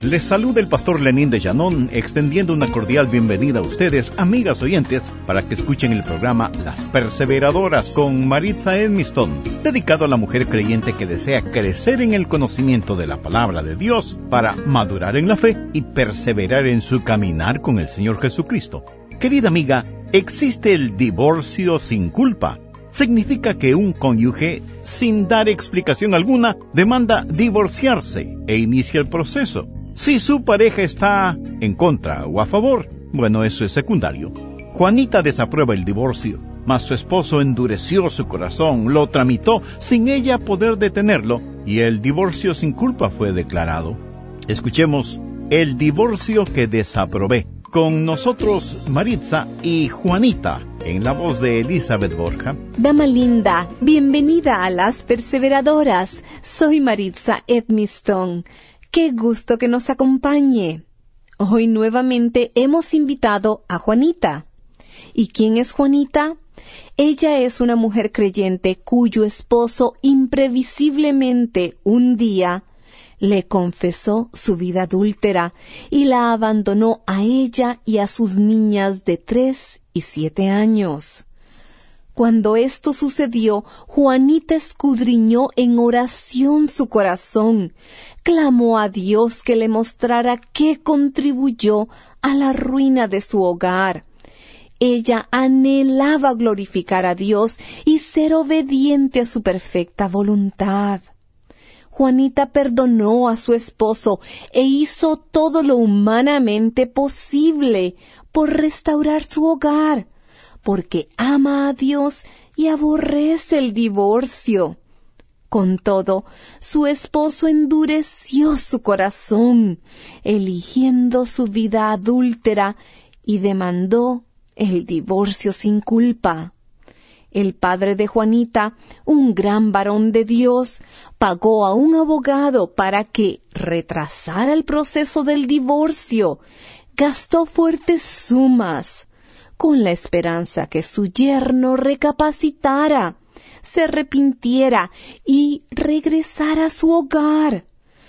Les saluda el pastor Lenín de Llanón, extendiendo una cordial bienvenida a ustedes, amigas oyentes, para que escuchen el programa Las Perseveradoras con Maritza Edmiston, dedicado a la mujer creyente que desea crecer en el conocimiento de la palabra de Dios para madurar en la fe y perseverar en su caminar con el Señor Jesucristo. Querida amiga, existe el divorcio sin culpa. Significa que un cónyuge, sin dar explicación alguna, demanda divorciarse e inicia el proceso. Si su pareja está en contra o a favor, bueno, eso es secundario. Juanita desaprueba el divorcio, mas su esposo endureció su corazón, lo tramitó sin ella poder detenerlo, y el divorcio sin culpa fue declarado. Escuchemos el divorcio que desaprobé. Con nosotros Maritza y Juanita, en la voz de Elizabeth Borja. Dama linda, bienvenida a Las Perseveradoras. Soy Maritza Edmiston. ¡Qué gusto que nos acompañe! Hoy nuevamente hemos invitado a Juanita. ¿Y quién es Juanita? Ella es una mujer creyente cuyo esposo imprevisiblemente un día le confesó su vida adúltera y la abandonó a ella y a sus niñas de 3 y 7 años. Cuando esto sucedió, Juanita escudriñó en oración su corazón, clamó a Dios que le mostrara qué contribuyó a la ruina de su hogar. Ella anhelaba glorificar a Dios y ser obediente a su perfecta voluntad. Juanita perdonó a su esposo e hizo todo lo humanamente posible por restaurar su hogar, porque ama a Dios y aborrece el divorcio. Con todo, su esposo endureció su corazón, eligiendo su vida adúltera, y demandó el divorcio sin culpa. El padre de Juanita, un gran varón de Dios, pagó a un abogado para que retrasara el proceso del divorcio. Gastó fuertes sumas, con la esperanza que su yerno recapacitara, se arrepintiera y regresara a su hogar.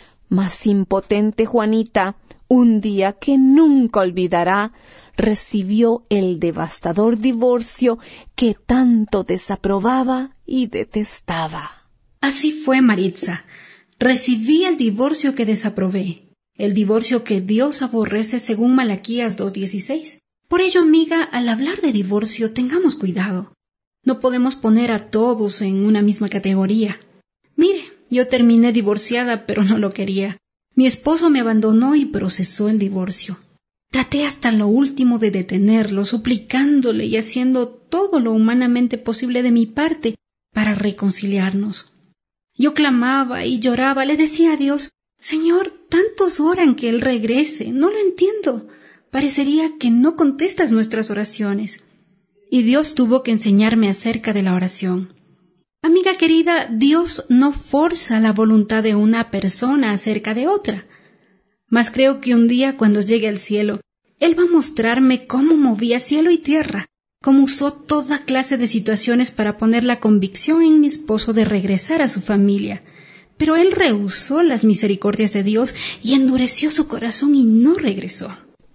Mas impotente Juanita, un día que nunca olvidará, recibió el devastador divorcio que tanto desaprobaba y detestaba. Así fue, Maritza. Recibí el divorcio que desaprobé, el divorcio que Dios aborrece según Malaquías 2:16. Por ello, amiga, al hablar de divorcio, tengamos cuidado. No podemos poner a todos en una misma categoría. Mire, yo terminé divorciada, pero no lo quería. Mi esposo me abandonó y procesó el divorcio. Traté hasta lo último de detenerlo, suplicándole y haciendo todo lo humanamente posible de mi parte para reconciliarnos. Yo clamaba y lloraba, le decía a Dios: Señor, tantos oran que Él regrese, no lo entiendo. Parecería que no contestas nuestras oraciones. Y Dios tuvo que enseñarme acerca de la oración. Amiga querida, Dios no forza la voluntad de una persona acerca de otra. Mas creo que un día, cuando llegue al cielo, Él va a mostrarme cómo movía cielo y tierra, cómo usó toda clase de situaciones para poner la convicción en mi esposo de regresar a su familia. Pero él rehusó las misericordias de Dios y endureció su corazón y no regresó.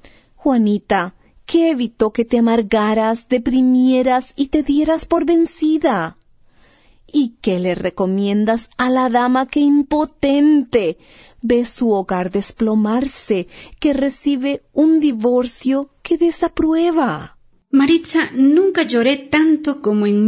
Juanita, ¿qué evitó que te amargaras, deprimieras y te dieras por vencida? ¿Y qué le recomiendas a la dama que impotente ve su hogar desplomarse, que recibe un divorcio que desaprueba? Maritza, nunca lloré tanto como en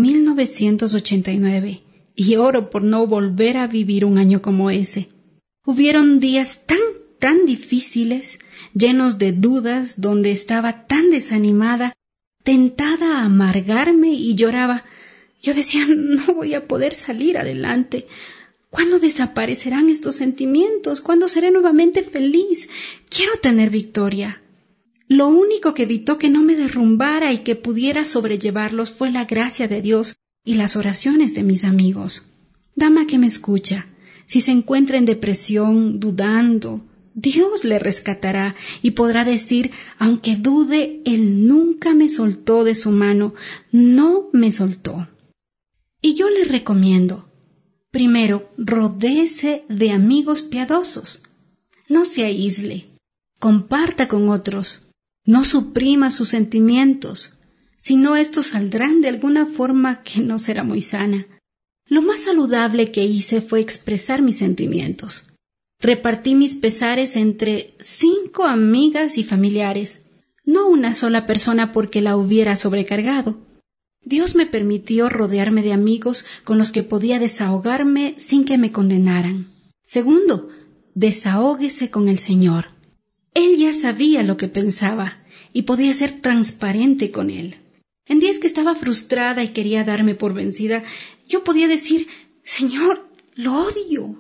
1989, y oro por no volver a vivir un año como ese. Hubieron días tan difíciles, llenos de dudas, donde estaba tan desanimada, tentada a amargarme y lloraba. Yo decía, no voy a poder salir adelante. ¿Cuándo desaparecerán estos sentimientos? ¿Cuándo seré nuevamente feliz? Quiero tener victoria. Lo único que evitó que no me derrumbara y que pudiera sobrellevarlos fue la gracia de Dios y las oraciones de mis amigos. Dama que me escucha, si se encuentra en depresión, dudando, Dios le rescatará y podrá decir, aunque dude, Él nunca me soltó de su mano, no me soltó. Y yo le recomiendo, primero, rodéese de amigos piadosos. No se aísle. Comparta con otros. No suprima sus sentimientos, sino estos saldrán de alguna forma que no será muy sana. Lo más saludable que hice fue expresar mis sentimientos. Repartí mis pesares entre 5 amigas y familiares, no una sola persona porque la hubiera sobrecargado. Dios me permitió rodearme de amigos con los que podía desahogarme sin que me condenaran. Segundo, desahóguese con el Señor. Él ya sabía lo que pensaba y podía ser transparente con Él. En días que estaba frustrada y quería darme por vencida, yo podía decir, Señor, lo odio.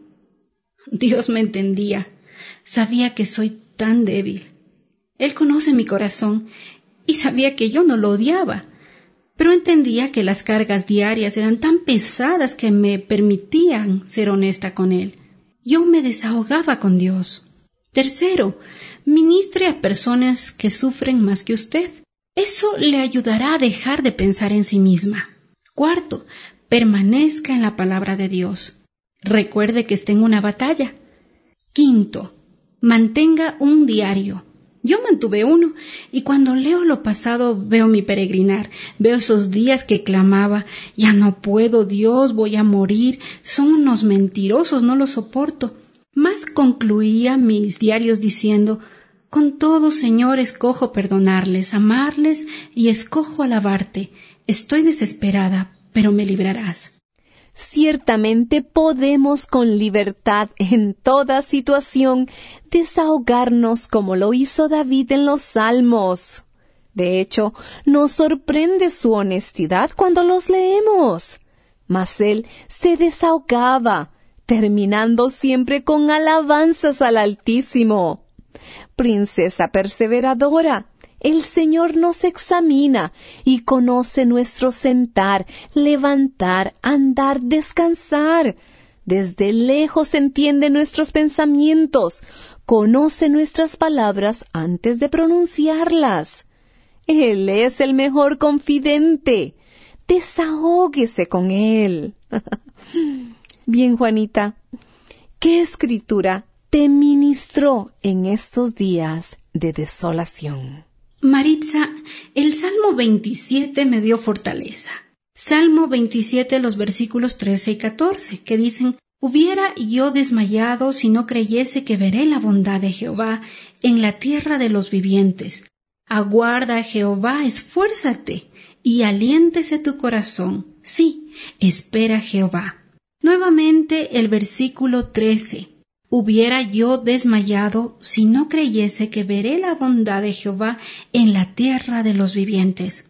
Dios me entendía. Sabía que soy tan débil. Él conoce mi corazón y sabía que yo no lo odiaba, pero entendía que las cargas diarias eran tan pesadas que me permitían ser honesta con Él. Yo me desahogaba con Dios. Tercero, ministre a personas que sufren más que usted. Eso le ayudará a dejar de pensar en sí misma. Cuarto, permanezca en la palabra de Dios. Recuerde que está en una batalla. Quinto, mantenga un diario. Yo mantuve uno, y cuando leo lo pasado veo mi peregrinar, veo esos días que clamaba, ya no puedo, Dios, voy a morir, son unos mentirosos, no los soporto. Mas concluía mis diarios diciendo, con todo, Señor, escojo perdonarles, amarles y escojo alabarte. Estoy desesperada, pero me librarás. Ciertamente podemos con libertad en toda situación desahogarnos como lo hizo David en los Salmos. De hecho, nos sorprende su honestidad cuando los leemos. Mas él se desahogaba, terminando siempre con alabanzas al Altísimo. Princesa perseveradora, el Señor nos examina y conoce nuestro sentar, levantar, andar, descansar. Desde lejos entiende nuestros pensamientos, conoce nuestras palabras antes de pronunciarlas. Él es el mejor confidente. Desahóguese con Él. Bien, Juanita, ¿qué escritura te ministró en estos días de desolación? Maritza, el Salmo 27 me dio fortaleza. Salmo 27, los versículos 13 y 14, que dicen, hubiera yo desmayado si no creyese que veré la bondad de Jehová en la tierra de los vivientes. Aguarda, Jehová, esfuérzate, y aliéntese tu corazón. Sí, espera Jehová. Nuevamente el versículo 13. Hubiera yo desmayado si no creyese que veré la bondad de Jehová en la tierra de los vivientes.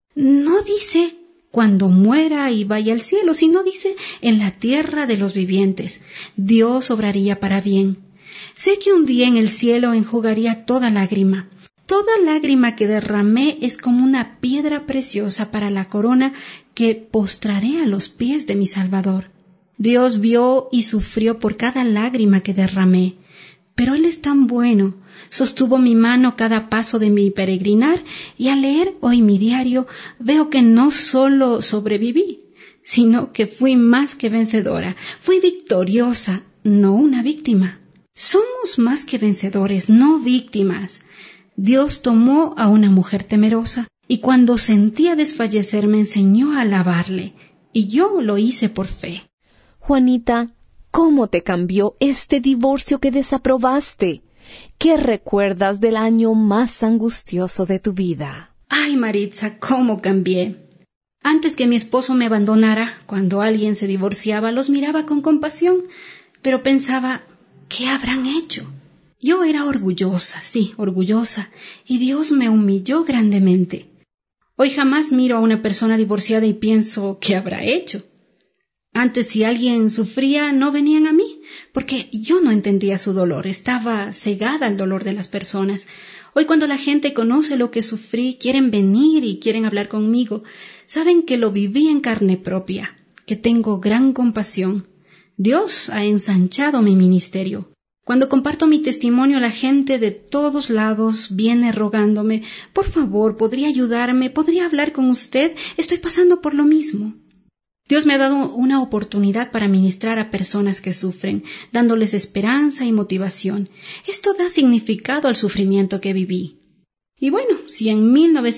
No dice cuando muera y vaya al cielo, sino dice en la tierra de los vivientes. Dios obraría para bien. Sé que un día en el cielo enjugaría toda lágrima. Toda lágrima que derramé es como una piedra preciosa para la corona que postraré a los pies de mi Salvador. Dios vio y sufrió por cada lágrima que derramé, pero Él es tan bueno, sostuvo mi mano cada paso de mi peregrinar, y al leer hoy mi diario veo que no solo sobreviví, sino que fui más que vencedora, fui victoriosa, no una víctima. Somos más que vencedores, no víctimas. Dios tomó a una mujer temerosa, y cuando sentía desfallecer me enseñó a alabarle, y yo lo hice por fe. Juanita, ¿cómo te cambió este divorcio que desaprobaste? ¿Qué recuerdas del año más angustioso de tu vida? Ay, Maritza, ¿cómo cambié? Antes que mi esposo me abandonara, cuando alguien se divorciaba, los miraba con compasión, pero pensaba, ¿qué habrán hecho? Yo era orgullosa, sí, orgullosa, y Dios me humilló grandemente. Hoy jamás miro a una persona divorciada y pienso, ¿qué habrá hecho? Antes, si alguien sufría, no venían a mí, porque yo no entendía su dolor, estaba cegada al dolor de las personas. Hoy, cuando la gente conoce lo que sufrí, quieren venir y quieren hablar conmigo. Saben que lo viví en carne propia, que tengo gran compasión. Dios ha ensanchado mi ministerio. Cuando comparto mi testimonio, la gente de todos lados viene rogándome, por favor, ¿podría ayudarme? ¿Podría hablar con usted? Estoy pasando por lo mismo. Dios me ha dado una oportunidad para ministrar a personas que sufren, dándoles esperanza y motivación. Esto da significado al sufrimiento que viví. Y bueno, si en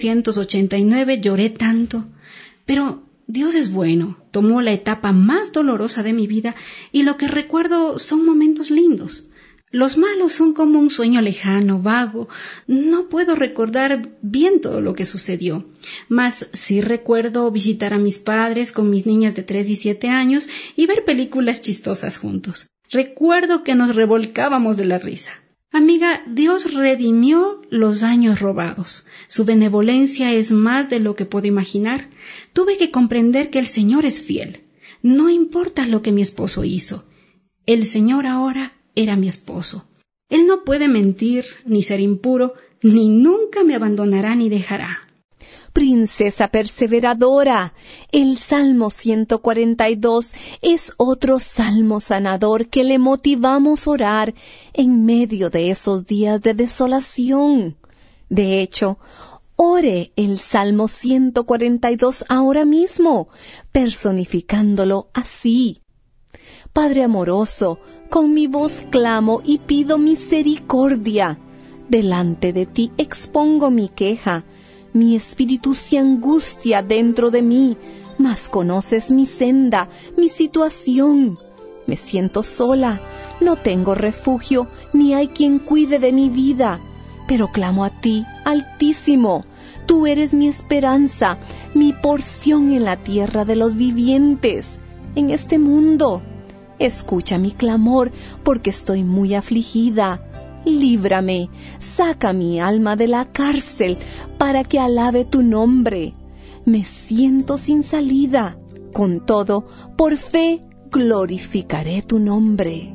1989 lloré tanto, pero Dios es bueno, tomó la etapa más dolorosa de mi vida y lo que recuerdo son momentos lindos. Los malos son como un sueño lejano, vago. No puedo recordar bien todo lo que sucedió. Mas sí recuerdo visitar a mis padres con mis niñas de 3 y 7 años y ver películas chistosas juntos. Recuerdo que nos revolcábamos de la risa. Amiga, Dios redimió los años robados. Su benevolencia es más de lo que puedo imaginar. Tuve que comprender que el Señor es fiel. No importa lo que mi esposo hizo. El Señor ahora era mi esposo. Él no puede mentir, ni ser impuro, ni nunca me abandonará ni dejará. Princesa perseveradora, el Salmo 142 es otro salmo sanador que le motivamos a orar en medio de esos días de desolación. De hecho, ore el Salmo 142 ahora mismo, personificándolo así. Padre amoroso, con mi voz clamo y pido misericordia. Delante de ti expongo mi queja. Mi espíritu se angustia dentro de mí, mas conoces mi senda, mi situación. Me siento sola, no tengo refugio, ni hay quien cuide de mi vida. Pero clamo a ti, Altísimo. Tú eres mi esperanza, mi porción en la tierra de los vivientes, en este mundo. Escucha mi clamor, porque estoy muy afligida. Líbrame, saca mi alma de la cárcel, para que alabe tu nombre. Me siento sin salida, con todo, por fe glorificaré tu nombre.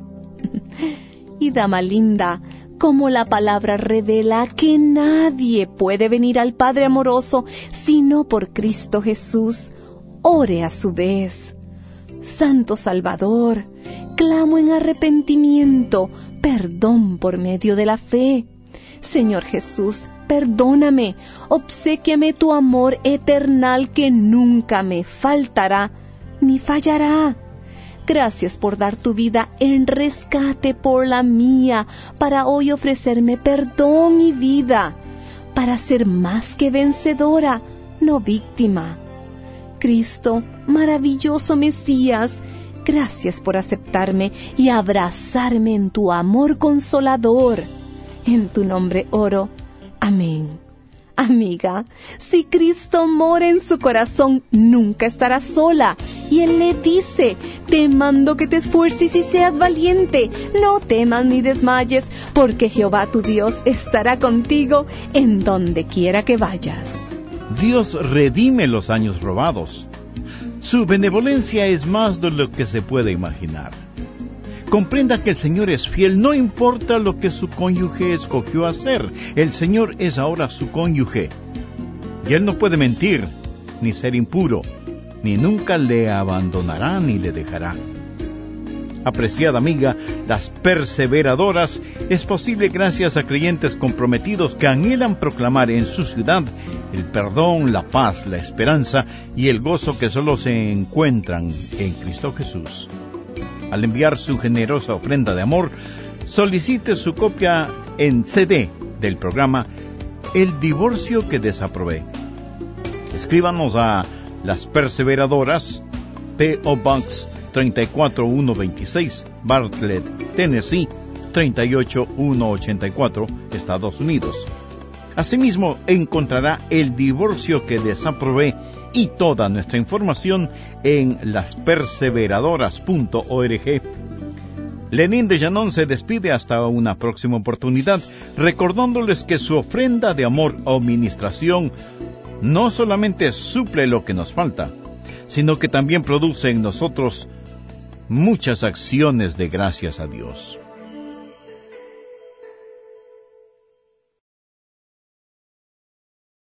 Y dama linda, como la palabra revela que nadie puede venir al Padre amoroso, sino por Cristo Jesús, ore a su vez. Santo Salvador, clamo en arrepentimiento, perdón por medio de la fe. Señor Jesús, perdóname, obséquiame tu amor eternal que nunca me faltará ni fallará. Gracias por dar tu vida en rescate por la mía, para hoy ofrecerme perdón y vida, para ser más que vencedora, no víctima. Cristo, maravilloso Mesías, gracias por aceptarme y abrazarme en tu amor consolador. En tu nombre oro. Amén. Amiga, si Cristo mora en su corazón, nunca estará sola. Y Él le dice, te mando que te esfuerces y seas valiente. No temas ni desmayes, porque Jehová tu Dios estará contigo en donde quiera que vayas. Dios redime los años robados. Su benevolencia es más de lo que se puede imaginar. Comprenda que el Señor es fiel, no importa lo que su cónyuge escogió hacer. El Señor es ahora su cónyuge. Y Él no puede mentir, ni ser impuro, ni nunca le abandonará ni le dejará. Apreciada amiga, Las Perseveradoras es posible gracias a creyentes comprometidos que anhelan proclamar en su ciudad el perdón, la paz, la esperanza y el gozo que solo se encuentran en Cristo Jesús. Al enviar su generosa ofrenda de amor, solicite su copia en CD del programa El divorcio que desaprobé. Escríbanos a Las Perseveradoras, P.O. Box 34126, Bartlett, Tennessee 38184, Estados Unidos. Asimismo, encontrará El divorcio que desaprobé y toda nuestra información en lasperseveradoras.org. Lenín de Llanón se despide hasta una próxima oportunidad, recordándoles que su ofrenda de amor o ministración no solamente suple lo que nos falta, sino que también produce en nosotros muchas acciones de gracias a Dios.